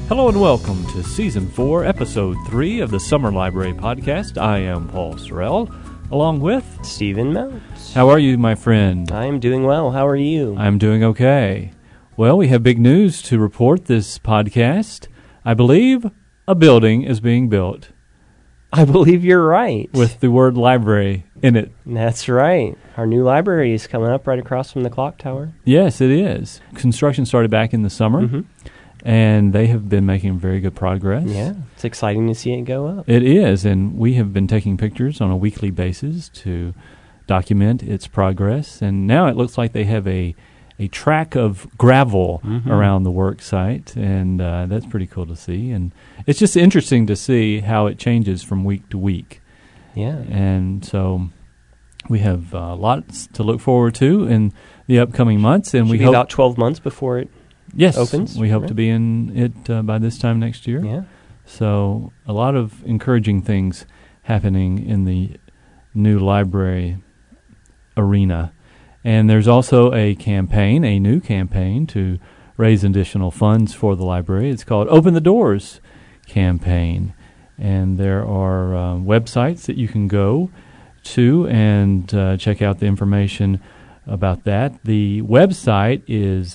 Hello and welcome to Season 4, Episode 3 of the Summer Library Podcast. I am Paul Sorrell, along with Stephen Mounts. How are you, my friend? I am doing well. How are you? I'm doing okay. Well, we have big news to report this podcast. I believe a building is being built. I believe you're right. With the word library in it. That's right. Our new library is coming up right across from the clock tower. Yes, it is. Construction started back in the summer. Mm-hmm. And they have been making very good progress. Yeah, it's exciting to see it go up. It is, and we have been taking pictures on a weekly basis to document its progress. And now it looks like they have a track of gravel around the work site, and that's pretty cool to see. And it's just interesting to see how it changes from week to week. Yeah. And so we have lots to look forward to in the upcoming months. And Should we be hope about 12 months before it opens. We hope to be in it by this time next year. Yeah. So a lot of encouraging things happening in the new library arena. And there's also a new campaign to raise additional funds for the library. It's called Open the Doors Campaign. And there are websites that you can go to and check out the information about that. The website is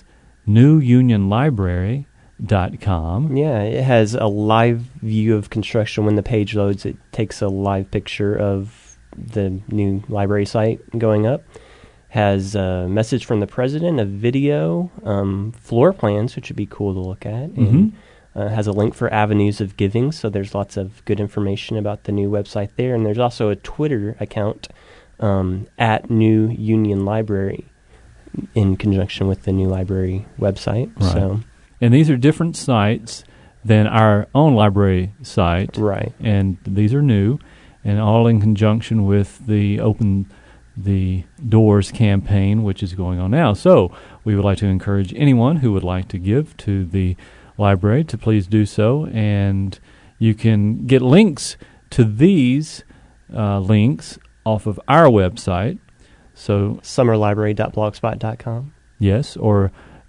newunionlibrary.com. Yeah, it has a live view of construction. When the page loads, it takes a live picture of the new library site going up. Has a message from the president, a video, floor plans, which would be cool to look at, and has a link for avenues of giving, so there's lots of good information about the new website there. And there's also a Twitter account at New Union Library, in conjunction with the new library website. Right. So, and these are different sites than our own library site. Right. And these are new, and all in conjunction with the Open the Doors campaign, which is going on now. So we would like to encourage anyone who would like to give to the library to please do so. And you can get links to these links off of our website. So summerlibrary.blogspot.com. Yes, or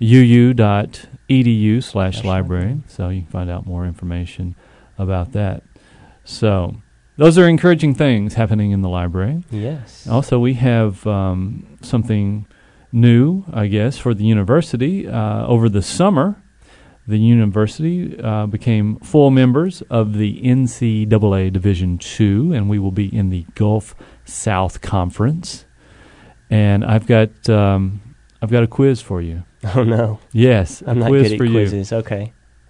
uu.edu/library. So you can find out more information about that. So those are encouraging things happening in the library. Yes. Also, we have something new, I guess, for the university. Over the summer, the university became full members of the NCAA Division II, and we will be in the Gulf South Conference. And I've got a quiz for you. Oh no! Yes, I'm not quiz good for at you. quizzes. Okay.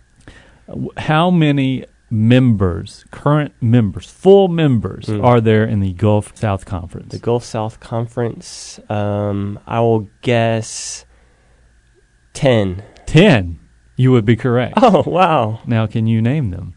How many current members, full members, are there in the Gulf South Conference? The Gulf South Conference. I will guess 10. 10. You would be correct. Oh wow! Now, can you name them?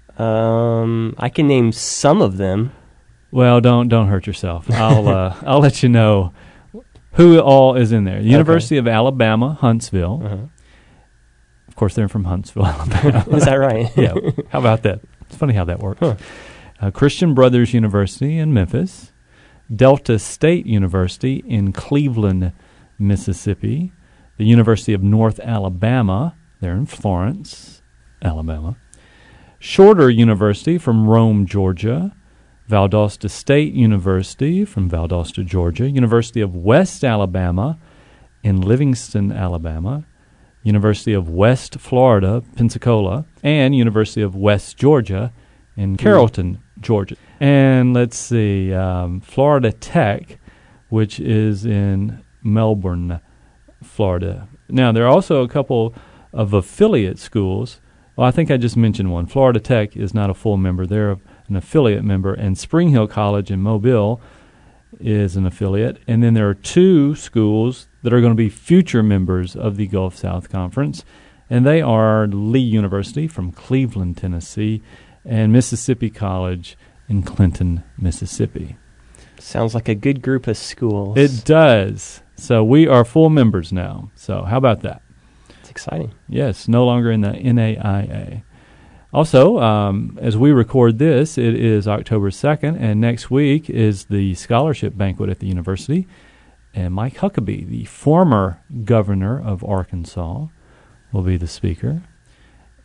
I can name some of them. Well, don't hurt yourself. I'll let you know who all is in there. The University of Alabama, Huntsville. Uh-huh. Of course, they're from Huntsville, Alabama. Is that right? Yeah. How about that? It's funny how that works. Huh. Christian Brothers University in Memphis. Delta State University in Cleveland, Mississippi. The University of North Alabama. They're in Florence, Alabama. Shorter University from Rome, Georgia. Valdosta State University from Valdosta, Georgia. University of West Alabama in Livingston, Alabama. University of West Florida, Pensacola. And University of West Georgia in Carrollton, Georgia. And let's see, Florida Tech, which is in Melbourne, Florida. Now, there are also a couple of affiliate schools. Well, I think I just mentioned one. Florida Tech is not a full member. They're an affiliate member, and Spring Hill College in Mobile is an affiliate. And then there are two schools that are going to be future members of the Gulf South Conference, and they are Lee University from Cleveland, Tennessee, and Mississippi College in Clinton, Mississippi. Sounds like a good group of schools. It does. So we are full members now. So how about that? It's exciting. Yes, no longer in the NAIA. Also, as we record this, it is October 2nd, and next week is the scholarship banquet at the university. And Mike Huckabee, the former governor of Arkansas, will be the speaker.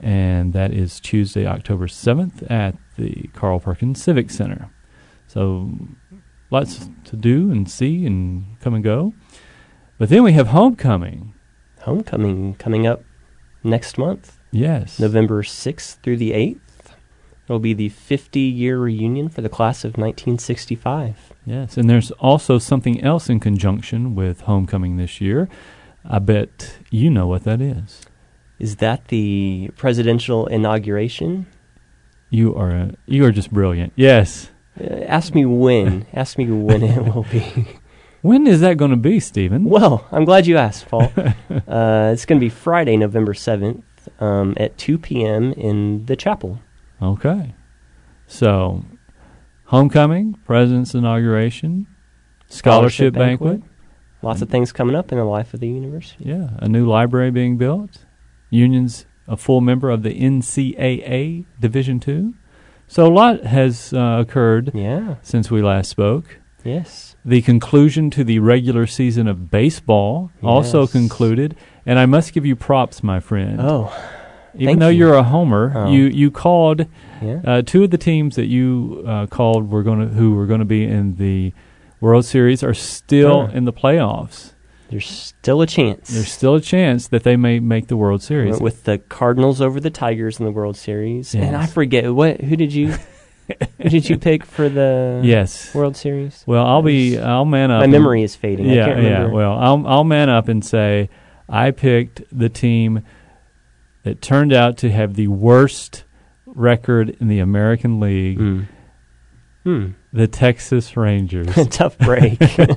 and that is Tuesday, October 7th at the Carl Perkins Civic Center. So lots to do and see and come and go. But then we have homecoming. Homecoming coming up next month. Yes. November 6th through the 8th. It'll be the 50-year reunion for the class of 1965. Yes, and there's also something else in conjunction with homecoming this year. I bet you know what that is. Is that the presidential inauguration? You are just brilliant. Yes. Ask me when. Ask me when it will be. When is that going to be, Stephen? Well, I'm glad you asked, Paul. It's going to be Friday, November 7th at 2 p.m. in the chapel. Okay. So, homecoming, president's inauguration, scholarship banquet. Lots of things coming up in the life of the university. Yeah, a new library being built. Union's a full member of the NCAA Division II. So a lot has occurred since we last spoke. Yes. The conclusion to the regular season of baseball also concluded. And I must give you props, my friend. Oh, even though you're a homer, you called two of the teams that you called who were going to be in the World Series are still in the playoffs. There's still a chance. There's still a chance that they may make the World Series. With the Cardinals over the Tigers in the World Series. Yes. And I forget, who did you pick for the World Series? Well, I'll man up. My memory is fading. I can't remember. Yeah, well, I'll man up and say I picked the team that turned out to have the worst record in the American League. The Texas Rangers. Tough break.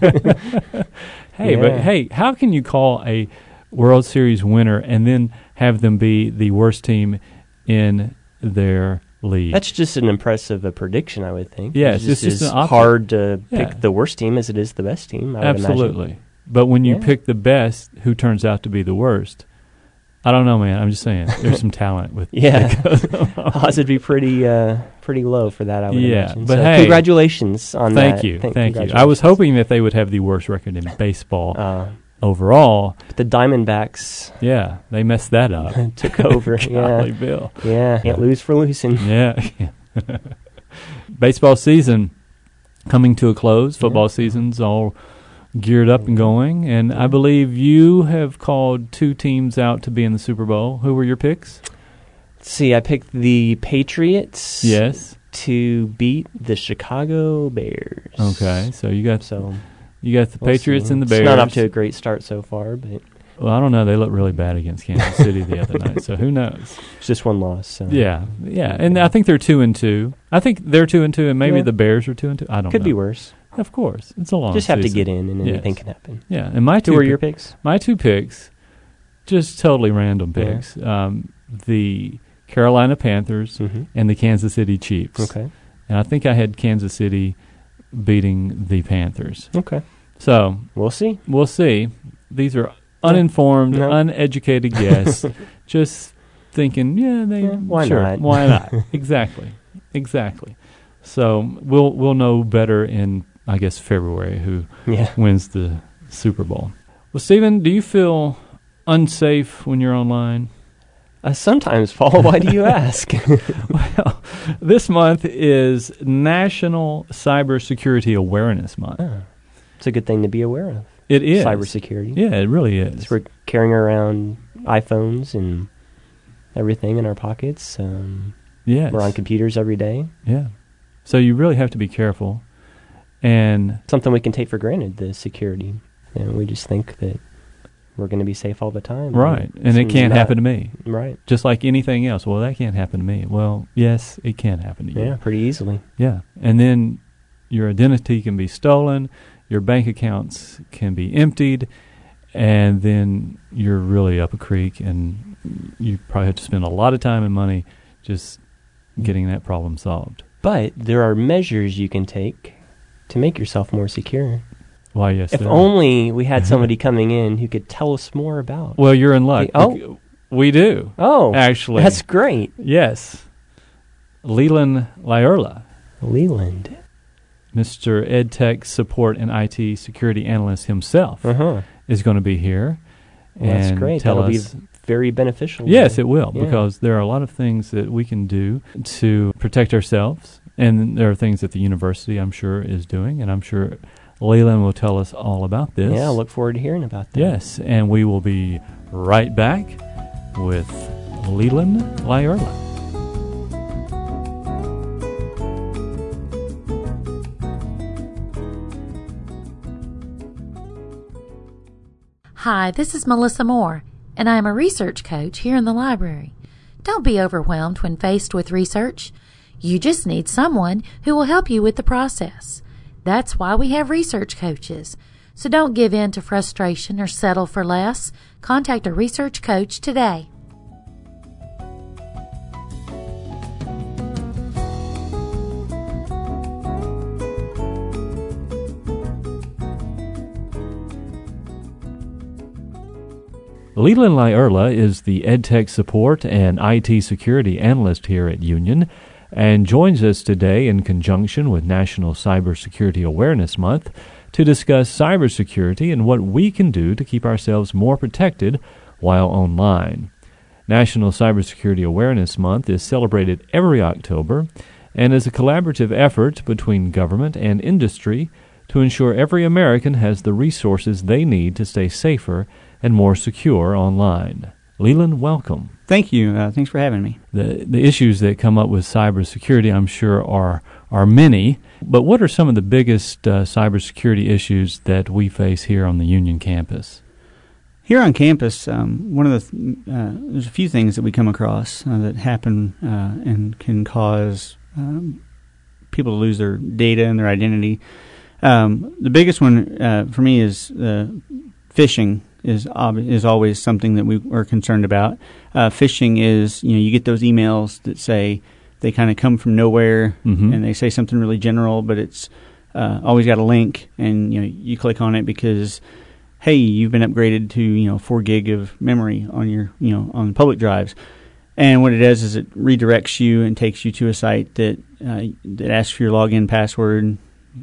But how can you call a World Series winner and then have them be the worst team in their league? That's just an impressive prediction, I would think. Yes, it's just hard to pick the worst team as it is the best team, I would imagine. But when you pick the best who turns out to be the worst, I don't know, man. I'm just saying there's some talent with odds would be pretty low for that, I would imagine. But so congratulations on that. Thank you. I was hoping that they would have the worst record in baseball overall. But the Diamondbacks, they messed that up. Took over. Golly, Bill. Can't lose for losing. Baseball season coming to a close. Football season's all geared up and going, and I believe you have called two teams out to be in the Super Bowl. Who were your picks? Let's see, I picked the Patriots. Yes. To beat the Chicago Bears. Okay, so you got the Patriots and the Bears. It's not up to a great start so far, but I don't know. They looked really bad against Kansas City the other night, so who knows? It's just one loss. So. Yeah, and I think they're 2-2. I think they're 2-2, and maybe the Bears are 2-2. I don't know. Could be worse. Of course. It's a long Just have season. to get in, and anything can happen. Yeah, and my two were your picks? My two picks, just totally random picks. The Carolina Panthers and the Kansas City Chiefs. Okay. And I think I had Kansas City beating the Panthers. Okay. So we'll see. These are uninformed, uneducated guests, just thinking, why not? Why not? Exactly. So we'll know better in, I guess, February who wins the Super Bowl. Well, Stephen, do you feel unsafe when you're online? Sometimes, Paul. Why do you ask? Well, this month is National Cybersecurity Awareness Month. It's a good thing to be aware of. It is. Cybersecurity. Yeah, it really is. We're carrying around iPhones and everything in our pockets. Yes. We're on computers every day. Yeah. So you really have to be careful. And something we can take for granted, the security. And we just think that we're going to be safe all the time. Right. And it can't happen to me. Right. Just like anything else. Well, that can't happen to me. Well, yes, it can happen to you. Yeah, pretty easily. Yeah. And then your identity can be stolen, your bank accounts can be emptied, and then you're really up a creek, and you probably have to spend a lot of time and money just getting that problem solved. But there are measures you can take to make yourself more secure. Why, yes. If only we had somebody coming in who could tell us more about. Well, you're in luck. We do. Oh, actually, that's great. Yes, Leland Lyerla. Leland, Mr. EdTech Support and IT Security Analyst himself, is going to be here. Well, that's great. Tell us very beneficial. Yes, it will, Yeah. because there are a lot of things that we can do to protect ourselves, and there are things that the university, I'm sure, is doing, and I'm sure Leland will tell us all about this. Yeah, I look forward to hearing about that. Yes, and we will be right back with Leland Lyerla. Hi, this is Melissa Moore, and I am a research coach here in the library. Don't be overwhelmed when faced with research. You just need someone who will help you with the process. That's why we have research coaches. So don't give in to frustration or settle for less. Contact a research coach today. Leland Lyerla is the EdTech Support and IT Security Analyst here at Union and joins us today in conjunction with National Cybersecurity Awareness Month to discuss cybersecurity and what we can do to keep ourselves more protected while online. National Cybersecurity Awareness Month is celebrated every October and is a collaborative effort between government and industry to ensure every American has the resources they need to stay safer and more secure online. Leland, welcome. Thank you. Thanks for having me. The issues that come up with cybersecurity, I'm sure, are many. But what are some of the biggest cybersecurity issues that we face here on the Union campus? Here on campus, there's a few things that we come across that happen and can cause people to lose their data and their identity. The biggest one for me is phishing. Is always something that we are concerned about. Phishing is, you get those emails that say they kind of come from nowhere, and they say something really general, but it's always got a link, and you click on it because, hey, you've been upgraded to 4 gig of memory on your on public drives, and what it does is it redirects you and takes you to a site that asks for your login password.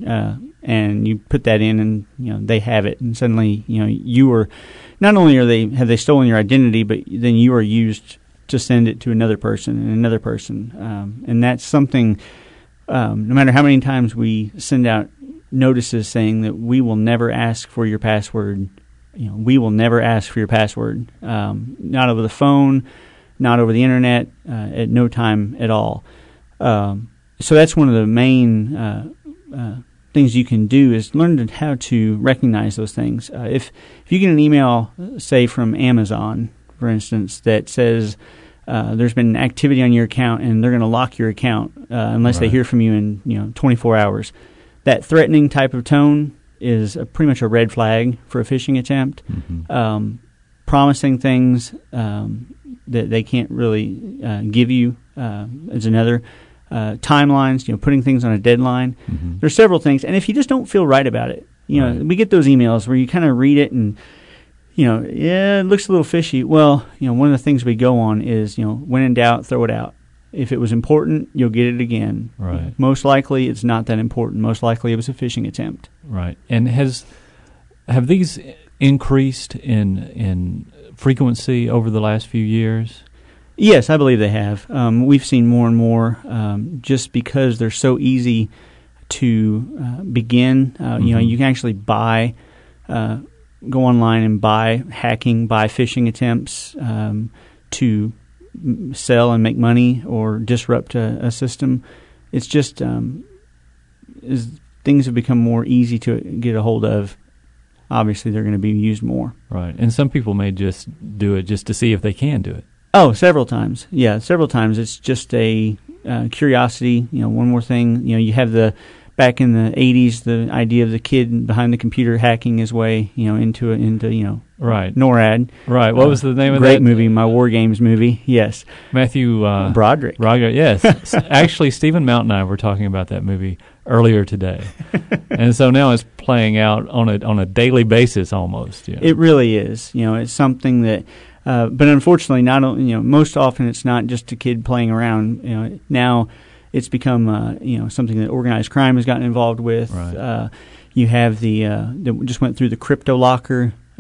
And you put that in, and they have it, and suddenly you are not only have they stolen your identity, but then you are used to send it to another person and another person, and that's something. No matter how many times we send out notices saying that we will never ask for your password, we will never ask for your password, not over the phone, not over the internet, at no time at all. So that's one of the main things you can do is learn how to recognize those things. If you get an email, say from Amazon, for instance, that says there's been activity on your account and they're going to lock your account unless they hear from you in 24 hours, that threatening type of tone is pretty much a red flag for a phishing attempt. Promising things that they can't really give you is another. Timelines, putting things on a deadline. There's several things, and if you just don't feel right about it, we get those emails where you kind of read it and, it looks a little fishy. Well, one of the things we go on is, when in doubt, throw it out. If it was important, you'll get it again. Right. Most likely, it's not that important. Most likely, it was a phishing attempt. Right. And have these increased in frequency over the last few years? Yes, I believe they have. We've seen more and more just because they're so easy to begin. You can actually go online and buy phishing attempts to sell and make money or disrupt a system. It's just as things have become more easy to get a hold of, obviously they're going to be used more. Right. And some people may just do it just to see if they can do it. Oh, several times. Yeah, several times. It's just a curiosity. One more thing. You have back in the 80s, the idea of the kid behind the computer hacking his way, into right. NORAD. Right. What was the name of that? Great movie, my War Games movie. Yes. Matthew Broderick. Yes. Actually, Stephen Mount and I were talking about that movie earlier today, and so now it's playing out on a daily basis almost. It really is. It's something that. But unfortunately, most often it's not just a kid playing around. Now it's become something that organized crime has gotten involved with. Right. You have that just went through the CryptoLocker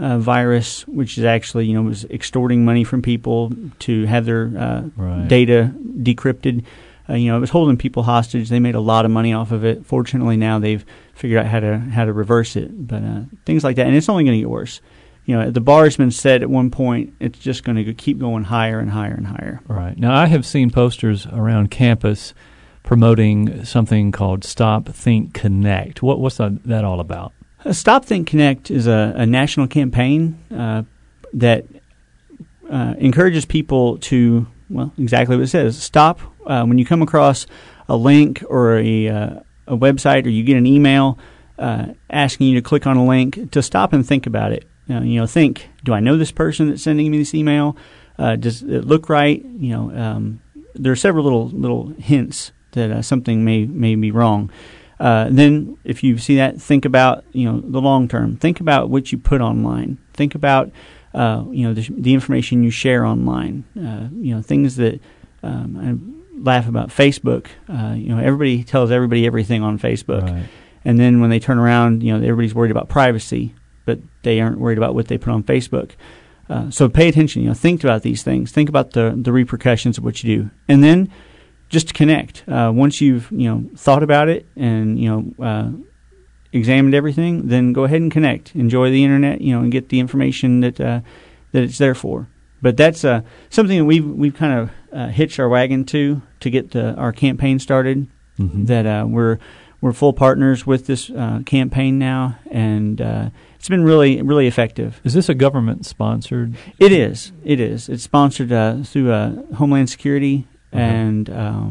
virus, which is actually, was extorting money from people to have their Right. data decrypted. It was holding people hostage. They made a lot of money off of it. Fortunately, now they've figured out how to reverse it. But things like that, and it's only going to get worse. The bar has been set at one point. It's just going to keep going higher and higher and higher. Right. Now, I have seen posters around campus promoting something called Stop, Think, Connect. What's that all about? Stop, Think, Connect is a national campaign that encourages people to, exactly what it says. Stop when you come across a link or a website, or you get an email asking you to click on a link, to stop and think about it. Think, do I know this person that's sending me this email? Does it look right? There are several little hints that something may be wrong. Then if you see that, think about, the long term. Think about what you put online. Think about, the information you share online. Things that I laugh about Facebook. Everybody tells everybody everything on Facebook. Right. And then when they turn around, everybody's worried about privacy, but they aren't worried about what they put on Facebook. So pay attention. Think about these things. Think about the repercussions of what you do. And then just connect. Once you've thought about it and examined everything, then go ahead and connect. Enjoy the internet, and get the information that it's there for. But that's something that we've kind of hitched our wagon to get our campaign started. Mm-hmm. That we're full partners with this campaign now, and it's been really, really effective. Is this a government-sponsored? It is. It's sponsored through Homeland Security. Okay. And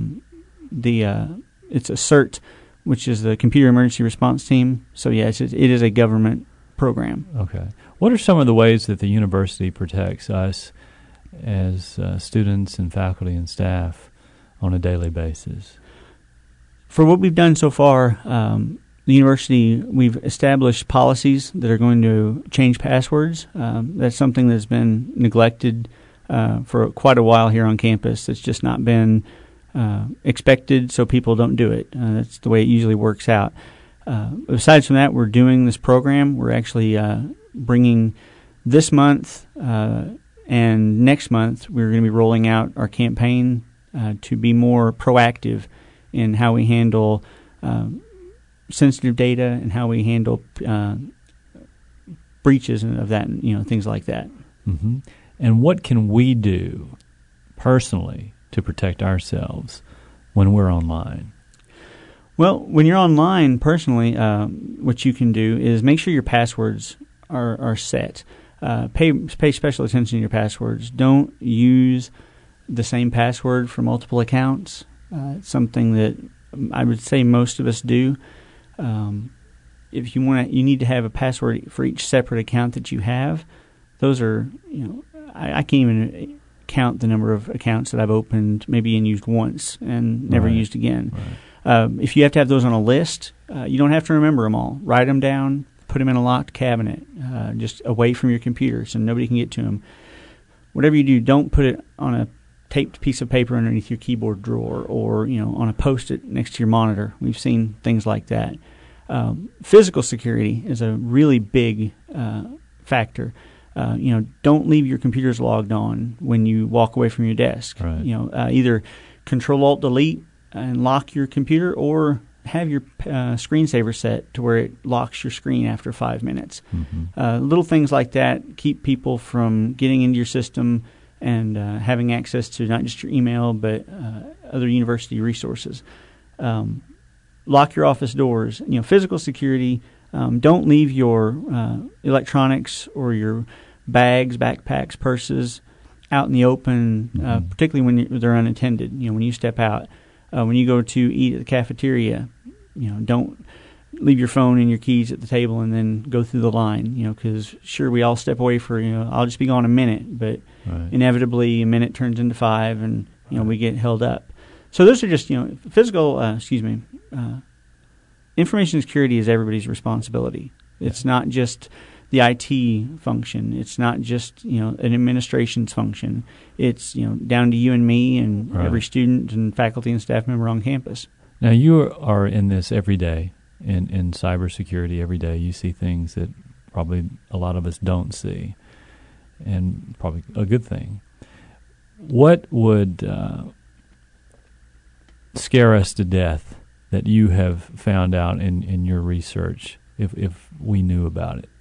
it's a CERT, which is the Computer Emergency Response Team. So, yes, it is a government program. Okay. What are some of the ways that the university protects us as students and faculty and staff on a daily basis? For what we've done so far, the university, we've established policies that are going to change passwords. That's something that's been neglected for quite a while here on campus. It's just not been expected, so people don't do it. That's the way it usually works out. Besides from that, we're doing this program. We're actually bringing this month and next month, we're going to be rolling out our campaign to be more proactive in how we handle sensitive data and how we handle breaches of that, things like that. Mm-hmm. And what can we do personally to protect ourselves when we're online? Well, when you're online personally, what you can do is make sure your passwords are set. Pay special attention to your passwords. Don't use the same password for multiple accounts. It's something that I would say most of us do. If you need to have a password for each separate account that you have. Those are, I can't even count the number of accounts that I've opened maybe and used once and never used again. Right. If you have to have those on a list, you don't have to remember them all. Write them down, put them in a locked cabinet, just away from your computer so nobody can get to them. Whatever you do, don't put it on a taped piece of paper underneath your keyboard drawer or, on a Post-it next to your monitor. We've seen things like that. Physical security is a really big factor. Don't leave your computers logged on when you walk away from your desk. Right. Either Control-Alt-Delete and lock your computer, or have your screensaver set to where it locks your screen after 5 minutes. Mm-hmm. Little things like that keep people from getting into your system and having access to not just your email but other university resources. Lock your office doors. Physical security. Don't leave your electronics or your bags, backpacks, purses out in the open, particularly when they're unattended. When you step out, when you go to eat at the cafeteria, don't leave your phone and your keys at the table and then go through the line. Because sure, we all step away for I'll just be gone a minute, but inevitably a minute turns into 5, and we get held up. So those are just physical. Information security is everybody's responsibility. It's not just the IT function. It's not just an administration's function. It's down to you and me and every student and faculty and staff member on campus. Now you are in this every day in cybersecurity every day. You see things that probably a lot of us don't see, and probably a good thing. What would scare us to death that you have found out in your research if we knew about it?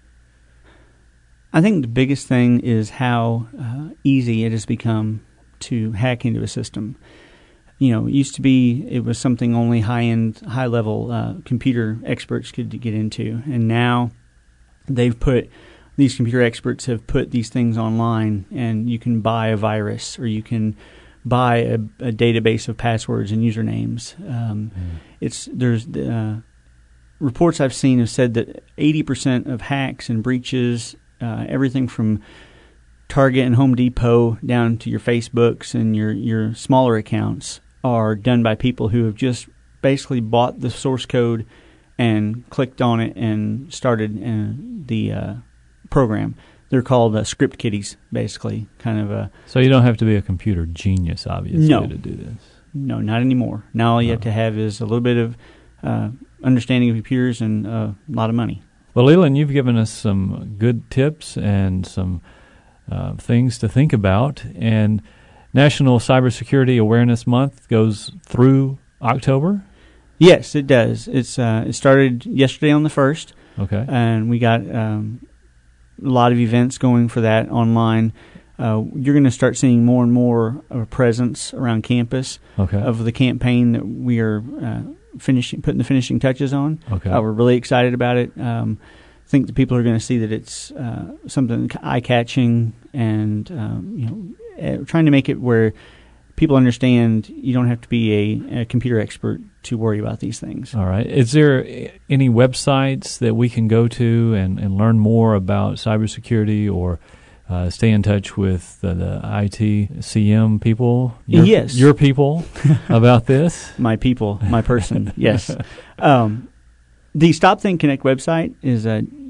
I think the biggest thing is how easy it has become to hack into a system. It used to be it was something only high-end, high-level computer experts could get into, and now these computer experts have put these things online, and you can buy a virus or you can buy a database of passwords and usernames. There's reports I've seen have said that 80% of hacks and breaches, everything from Target and Home Depot down to your Facebooks and your smaller accounts, are done by people who have just basically bought the source code and clicked on it and started the program. They're called script kiddies, basically, kind of a... So you don't have to be a computer genius, obviously, to do this. No, not anymore. Now all you have to have is a little bit of understanding of computers and a lot of money. Well, Leland, you've given us some good tips and some things to think about. And National Cybersecurity Awareness Month goes through October? Yes, it does. It started yesterday on the 1st. Okay. And we got a lot of events going for that online. You're going to start seeing more and more of a presence around campus of the campaign that we are putting the finishing touches on. Okay. We're really excited about it. I think the people are going to see that it's something eye-catching and trying to make it where people understand you don't have to be a computer expert to worry about these things. All right. Is there any websites that we can go to and learn more about cybersecurity or stay in touch with the ITCM people? Yes. Your people about this? My people, my person, yes. The Stop Think Connect website is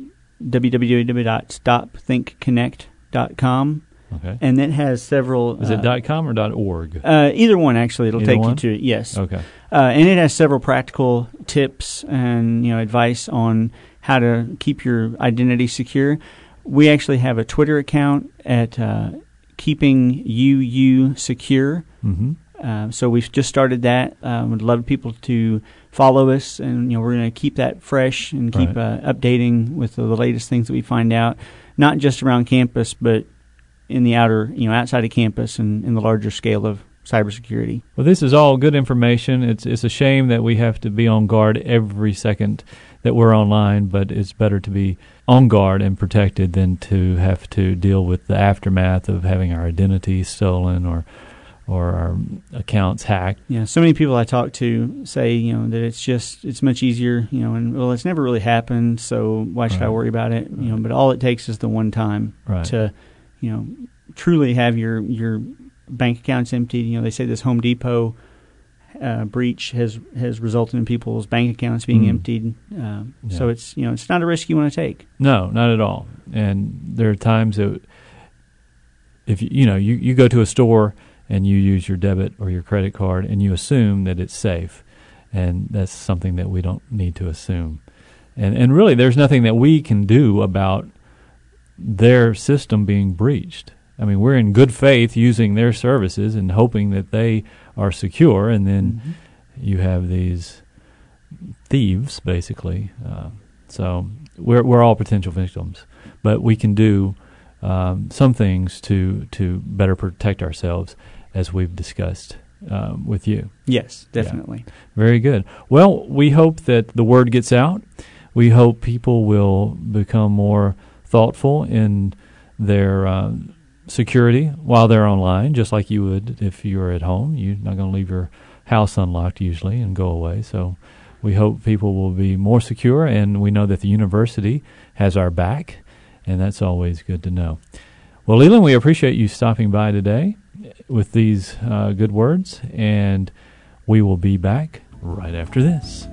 www.stopthinkconnect.com. Okay. And it has several... Is it .com or .org? Either one, actually. It'll take you to it, yes. Okay. And it has several practical tips and advice on how to keep your identity secure. We actually have a Twitter account at Keeping UU Secure. Mm-hmm. So we've just started that. Would love people to follow us, and we're going to keep that fresh and keep updating with the latest things that we find out, not just around campus, but in the outside of campus and in the larger scale of cybersecurity. Well, this is all good information. It's a shame that we have to be on guard every second that we're online, but it's better to be on guard and protected than to have to deal with the aftermath of having our identity stolen or our accounts hacked. Yeah, so many people I talk to say, that it's much easier, and it's never really happened, so why should I worry about it? But all it takes is the one time to, truly have your bank accounts emptied. They say this Home Depot breach has resulted in people's bank accounts being emptied. So it's it's not a risk you want to take. No, not at all. And there are times that if you go to a store and you use your debit or your credit card and you assume that it's safe, and that's something that we don't need to assume. And really, there's nothing that we can do about their system being breached. I mean, we're in good faith using their services and hoping that they are secure, and then you have these thieves, basically. So we're all potential victims, but we can do some things to better protect ourselves, as we've discussed with you. Yes, definitely. Yeah. Very good. Well, we hope that the word gets out. We hope people will become more thoughtful in their security while they're online, just like you would if you were at home. You're not going to leave your house unlocked usually and go away. So we hope people will be more secure, and we know that the university has our back, and that's always good to know. Well, Leland, we appreciate you stopping by today with these good words, and we will be back right after this.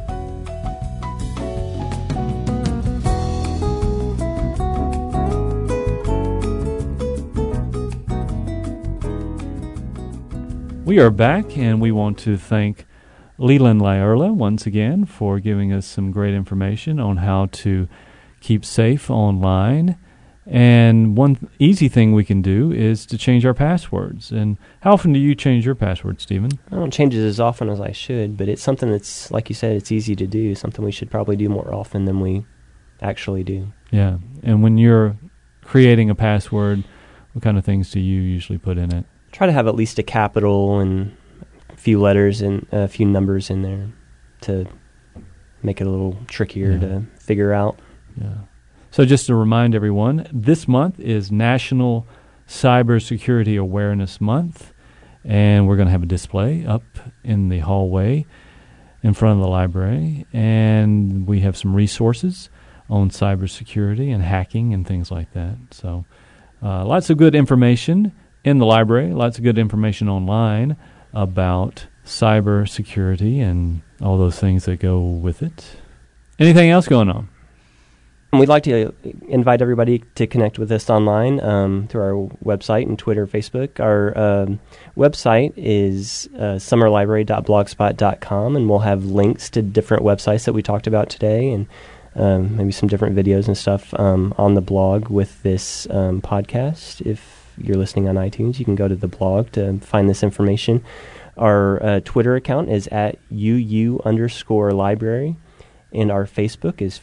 We are back, and we want to thank Leland Lyerla once again for giving us some great information on how to keep safe online. And one easy thing we can do is to change our passwords. And how often do you change your password, Stephen? I don't change it as often as I should, but it's something that's, like you said, it's easy to do, something we should probably do more often than we actually do. Yeah. And when you're creating a password, what kind of things do you usually put in it? Try to have at least a capital and a few letters and a few numbers in there to make it a little trickier to figure out. Yeah. So just to remind everyone, this month is National Cybersecurity Awareness Month, and we're going to have a display up in the hallway in front of the library, and we have some resources on cybersecurity and hacking and things like that. So lots of good information in the library, lots of good information online about cybersecurity and all those things that go with it. Anything else going on? We'd like to invite everybody to connect with us online through our website and Twitter, Facebook. Our website is summerlibrary.blogspot.com, and we'll have links to different websites that we talked about today and maybe some different videos and stuff on the blog with this podcast. If you're listening on iTunes, you can go to the blog to find this information. Our Twitter account is at @UU_library, and our Facebook is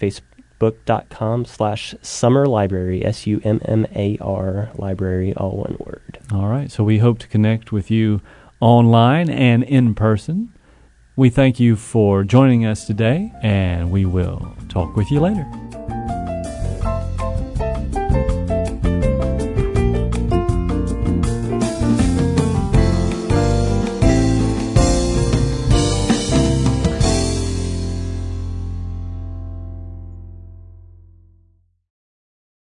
facebook.com/summerlibrary, SUMMAR library, all one word. All right, so we hope to connect with you online and in person. We thank you for joining us today, and we will talk with you later.